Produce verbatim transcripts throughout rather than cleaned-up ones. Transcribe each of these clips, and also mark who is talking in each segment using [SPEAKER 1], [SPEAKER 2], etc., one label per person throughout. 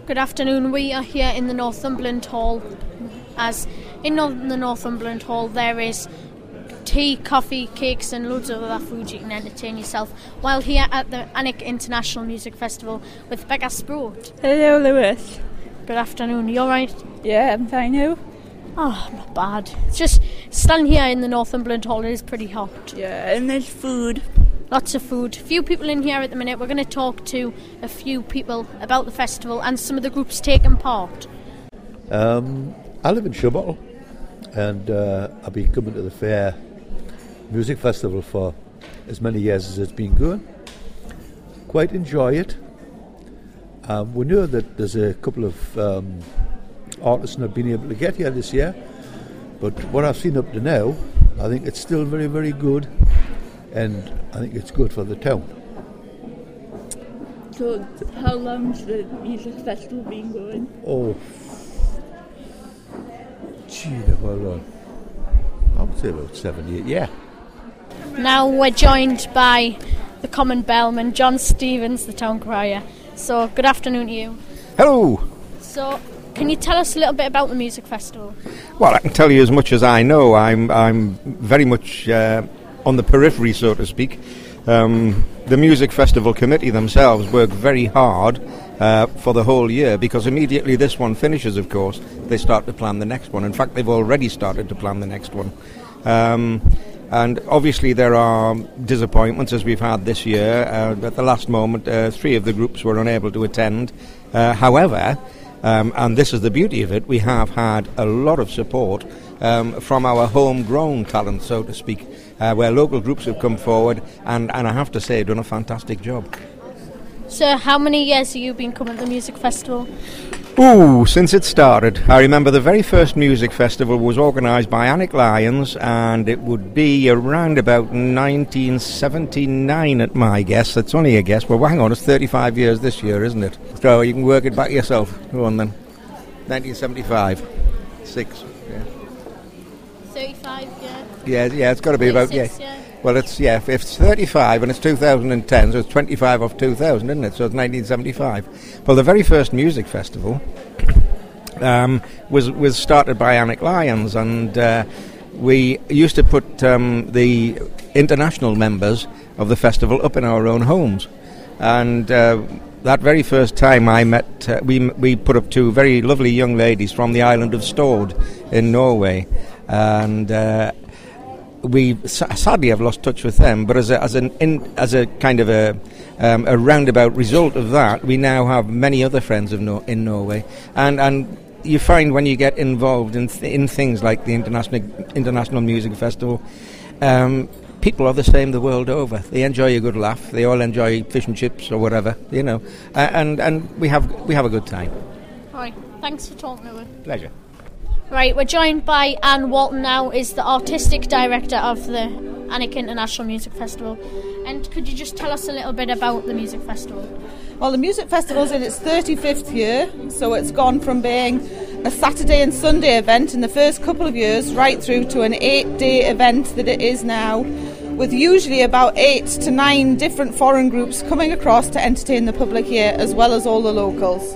[SPEAKER 1] Good afternoon. We are here in the Northumberland Hall. As in the Northumberland Hall, there is tea, coffee, cakes and loads of other food you can entertain yourself while here at the Alnwick International Music Festival with Becca Sproat.
[SPEAKER 2] Hello, Lewis.
[SPEAKER 1] Good afternoon. You alright?
[SPEAKER 2] Yeah, I'm fine. You?
[SPEAKER 1] Oh, not bad. It's just standing here in the Northumberland Hall, it is pretty hot.
[SPEAKER 2] Yeah, and there's food.
[SPEAKER 1] Lots of food. Few people in here at the minute. We're going to talk to a few people about the festival and some of the groups taking part.
[SPEAKER 3] Um, I live in Shubbottle, and uh, I've been coming to the Fair Music Festival for as many years as it's been going. Quite enjoy it. Um, we know that there's a couple of um, artists not been able to get here this year, but what I've seen up to now, I think it's still very, very good, and I think it's good for the town.
[SPEAKER 2] So, how long's the music festival been going?
[SPEAKER 3] Oh, gee, how long? I would say about seven, eight, yeah.
[SPEAKER 1] Now we're joined by the common bellman, John Stevens, the town crier. So, good afternoon to you.
[SPEAKER 4] Hello.
[SPEAKER 1] So, can you tell us a little bit about the music festival?
[SPEAKER 4] Well, I can tell you as much as I know. I'm I'm very much uh, on the periphery, so to speak. Um, the music festival committee themselves work very hard uh, for the whole year, because immediately this one finishes, of course, they start to plan the next one. In fact, they've already started to plan the next one. Um, and obviously there are disappointments, as we've had this year. Uh, at the last moment, uh, three of the groups were unable to attend. Uh, however, um, and this is the beauty of it, we have had a lot of support um, from our homegrown talent, so to speak, uh, where local groups have come forward and, and I have to say, done a fantastic job.
[SPEAKER 1] So how many years have you been coming to the music festival?
[SPEAKER 4] Ooh, since it started. I remember the very first music festival was organised by Alnwick Lions, and it would be around about nineteen seventy-nine at my guess. That's only a guess. Well, hang on, it's thirty-five years this year, isn't it? So you can work it back yourself. Go on then. nineteen seventy-five. Six, yeah.
[SPEAKER 1] thirty-five, yeah.
[SPEAKER 4] Yeah, yeah, it's got to be about, yeah.
[SPEAKER 1] yeah.
[SPEAKER 4] Well, it's, yeah, if it's thirty-five and it's two thousand ten, so it's twenty-five off two thousand, isn't it? So it's nineteen seventy-five. Well, the very first music festival um, was was started by Alnwick Lions, and uh, we used to put um, the international members of the festival up in our own homes. And uh, that very first time I met, uh, we we put up two very lovely young ladies from the island of Stord in Norway, and uh, we sadly have lost touch with them, but as a, as an in, as a kind of a um, a roundabout result of that, we now have many other friends of Nor- in Norway, and and you find when you get involved in th- in things like the international international music festival, um, people are the same the world over. They enjoy a good laugh. They all enjoy fish and chips or whatever, you know, uh, and and we have we have a good time.
[SPEAKER 1] All right, thanks for talking to us.
[SPEAKER 4] Pleasure.
[SPEAKER 1] Right, we're joined by Anne Walton now, is the artistic director of the Alnwick International Music Festival. And could you just tell us a little bit about the music festival?
[SPEAKER 5] Well, the music festival's in its thirty-fifth year, so it's gone from being a Saturday and Sunday event in the first couple of years right through to an eight-day event that it is now, with usually about eight to nine different foreign groups coming across to entertain the public here, as well as all the locals.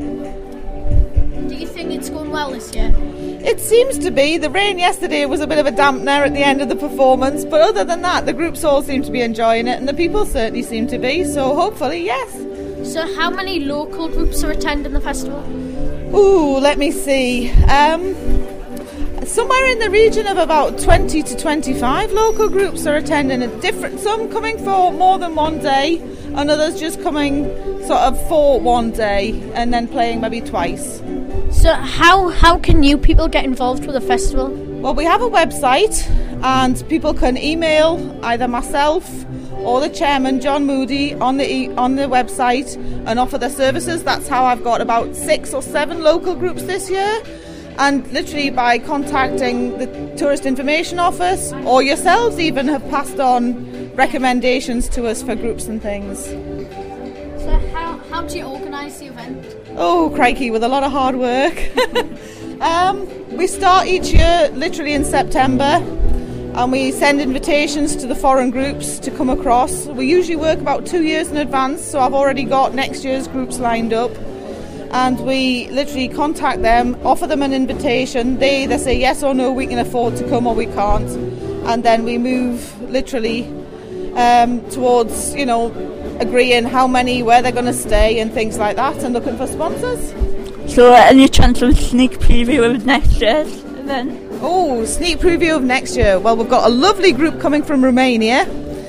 [SPEAKER 1] Do you think it's going well this year?
[SPEAKER 5] It seems to be. The rain yesterday was a bit of a dampener at the end of the performance, but other than that, the groups all seem to be enjoying it, and the people certainly seem to be, so hopefully, yes.
[SPEAKER 1] So how many local groups are attending the festival?
[SPEAKER 5] Ooh, let me see. Um, somewhere in the region of about twenty to twenty-five local groups are attending at different, some coming for more than one day, and others just coming sort of for one day, and then playing maybe twice.
[SPEAKER 1] So how how can you people get involved with the festival?
[SPEAKER 5] Well, we have a website, and people can email either myself or the chairman, John Moody, on the e- on the website and offer their services. That's how I've got about six or seven local groups this year. And literally by contacting the Tourist Information Office, or yourselves even, have passed on recommendations to us for groups and things.
[SPEAKER 1] So how, how do you organise the event?
[SPEAKER 5] Oh, crikey, with a lot of hard work. um, we start each year literally in September, and we send invitations to the foreign groups to come across. We usually work about two years in advance, so I've already got next year's groups lined up. and we literally contact them, offer them an invitation. They either say yes or no, we can afford to come or we can't, and then we move literally um, towards, you know, agreeing how many, where they're going to stay and things like that, and looking for sponsors.
[SPEAKER 2] So uh, any chance of a sneak preview of next year's event?
[SPEAKER 5] Oh, sneak preview of next year. Well, we've got a lovely group coming from Romania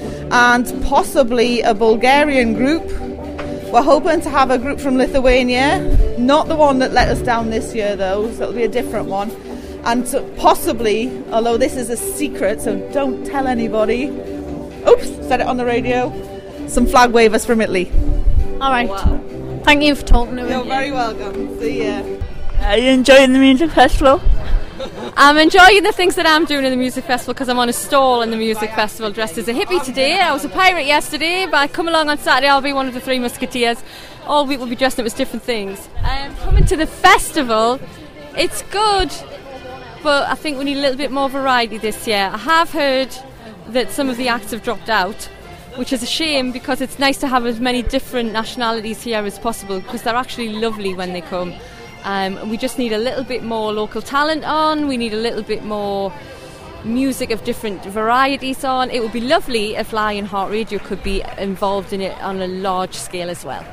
[SPEAKER 5] and possibly a Bulgarian group. We're hoping to have a group from Lithuania, not the one that let us down this year though, so it'll be a different one. And so possibly, although this is a secret, so don't tell anybody. Oops, said it on the radio. Some flag wavers from Italy.
[SPEAKER 1] All right.
[SPEAKER 5] Wow.
[SPEAKER 1] Thank you for talking to me.
[SPEAKER 5] You're very welcome. See ya.
[SPEAKER 2] Are you enjoying the music festival?
[SPEAKER 6] I'm enjoying the things that I'm doing in the music festival because I'm on a stall in the music festival dressed as a hippie today. I was a pirate yesterday, but I come along on Saturday, I'll be one of the three musketeers. All week we'll be dressed up as different things. Um, coming to the festival, it's good, but I think we need a little bit more variety this year. I have heard that some of the acts have dropped out, which is a shame because it's nice to have as many different nationalities here as possible because they're actually lovely when they come. Um, we just need a little bit more local talent on, we need a little bit more music of different varieties on. It would be lovely if Lionheart Radio could be involved in it on a large scale as well.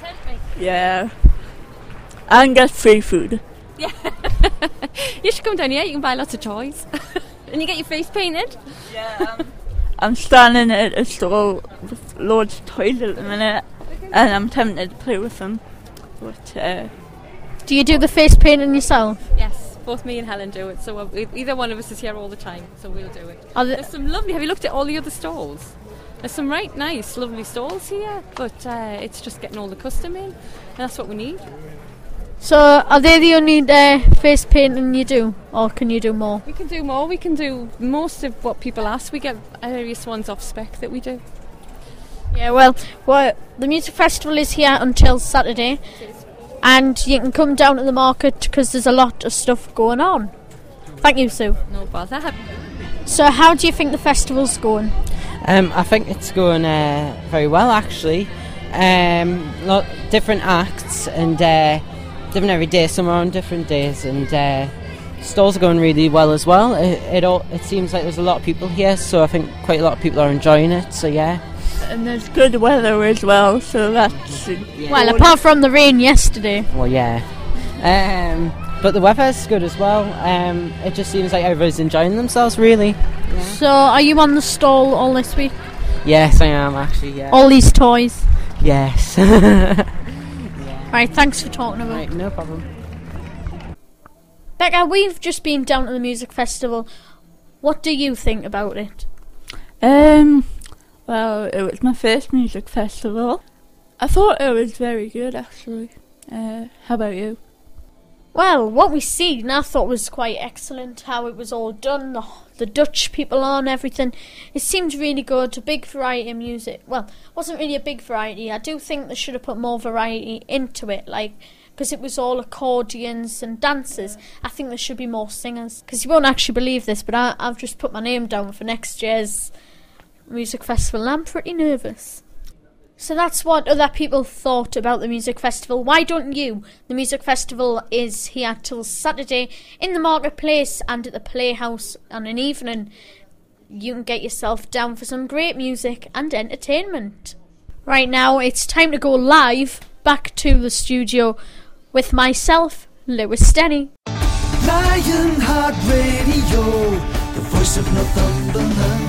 [SPEAKER 2] Yeah. And get free food.
[SPEAKER 6] Yeah. You should come down here, you can buy lots of toys. And you get your face painted.
[SPEAKER 2] Yeah. Um, I'm standing at a stall with loads of toys at the minute and I'm tempted to play with them. But uh
[SPEAKER 1] Do you do the face painting yourself?
[SPEAKER 6] Yes, both me and Helen do it. So uh, either one of us is here all the time, so we'll do it.
[SPEAKER 1] Are the-
[SPEAKER 6] There's some lovely. Have you looked at all the other stalls? There's some right nice, lovely stalls here, but uh, it's just getting all the custom in, and that's what we need.
[SPEAKER 1] So are they the only uh, face painting you do, or can you do more?
[SPEAKER 6] We can do more. We can do most of what people ask. We get various ones off spec that we do.
[SPEAKER 1] Yeah, well, well, the music festival is here until Saturday. And you can come down to the market because there's a lot of stuff going on. Thank you, Sue.
[SPEAKER 6] No bother.
[SPEAKER 1] So how do you think the festival's going?
[SPEAKER 7] Um, I think it's going uh, very well, actually. Um, lot different acts and uh, different every day. Some are on different days, and uh, stalls are going really well as well. It it, all, it seems like there's a lot of people here, so I think quite a lot of people are enjoying it. So yeah.
[SPEAKER 2] And there's good weather as well, so that's...
[SPEAKER 7] Yeah.
[SPEAKER 1] Well, apart from the rain yesterday.
[SPEAKER 7] Well, yeah. Um, but the weather's good as well. Um, it just seems like everybody's enjoying themselves, really. Yeah.
[SPEAKER 1] So are you on the stall all this week?
[SPEAKER 7] Yes, I am, actually, yeah.
[SPEAKER 1] All these toys?
[SPEAKER 7] Yes. Yeah.
[SPEAKER 1] Right, thanks for talking about it.
[SPEAKER 7] Right, no problem.
[SPEAKER 1] Becca, we've just been down to the music festival. What do you think about it?
[SPEAKER 2] Um... Well, it was my first music festival. I thought it was very good, actually. Uh, how about you?
[SPEAKER 1] Well, what we seen I thought was quite excellent, how it was all done, the, the Dutch people on, everything. It seemed really good, a big variety of music. Well, it wasn't really a big variety. I do think they should have put more variety into it, like, because it was all accordions and dances. I think there should be more singers. Because you won't actually believe this, but I, I've just put my name down for next year's music festival and I'm pretty nervous. So that's what other people thought about the music festival. Why don't you? The music festival is here till Saturday in the marketplace and at the Playhouse on an evening. You can get yourself down for some great music and entertainment. Right now it's time to go live back to the studio with myself, Lewis Denny.
[SPEAKER 8] Lionheart Radio, the voice of Northumberland.